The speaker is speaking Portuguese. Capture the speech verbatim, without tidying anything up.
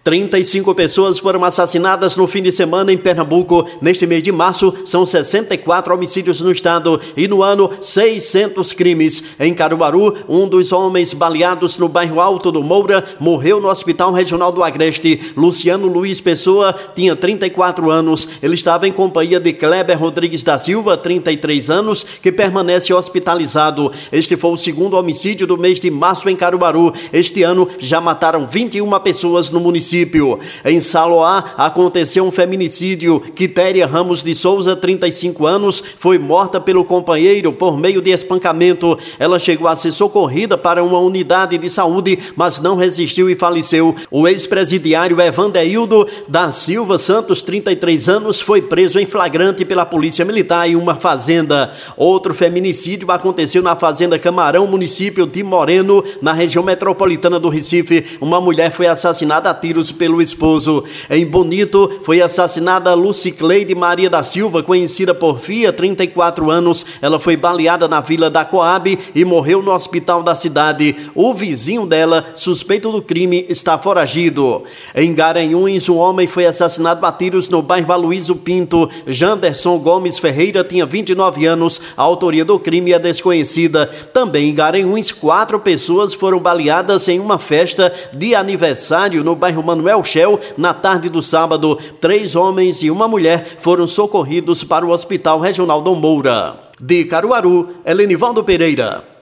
trinta e cinco pessoas foram assassinadas no fim de semana em Pernambuco. Neste mês de março, são sessenta e quatro homicídios no estado e no ano, seiscentos crimes. Em Caruaru, um dos homens baleados no bairro Alto do Moura morreu no Hospital Regional do Agreste. Luciano Luiz Pessoa tinha trinta e quatro anos. Ele estava em companhia de Kleber Rodrigues da Silva, trinta e três anos, que permanece hospitalizado. Este foi o segundo homicídio do mês de março em Caruaru. Este ano, já mataram vinte e uma pessoas no município. Em Saloá, aconteceu um feminicídio. Quitéria Ramos de Souza, trinta e cinco anos, foi morta pelo companheiro por meio de espancamento. Ela chegou a ser socorrida para uma unidade de saúde, mas não resistiu e faleceu. O ex-presidiário Evandeildo da Silva Santos, trinta e três anos, foi preso em flagrante pela Polícia Militar em uma fazenda. Outro feminicídio aconteceu na Fazenda Camarão, município de Moreno, na região metropolitana do Recife. Uma mulher foi assassinada a tiros pelo esposo. Em Bonito, foi assassinada Lucicleide Maria da Silva, conhecida por Fia, trinta e quatro anos. Ela foi baleada na Vila da Coab e morreu no hospital da cidade. O vizinho dela, suspeito do crime, está foragido. Em Garanhuns, um homem foi assassinado a tiros no bairro Aloysio Pinto. Janderson Gomes Ferreira tinha vinte e nove anos. A autoria do crime é desconhecida. Também em Garanhuns, quatro pessoas foram baleadas em uma festa de aniversário no bairro Manuel Shell, na tarde do sábado. Três homens e uma mulher foram socorridos para o Hospital Regional do Moura. De Caruaru, Helenivaldo Pereira.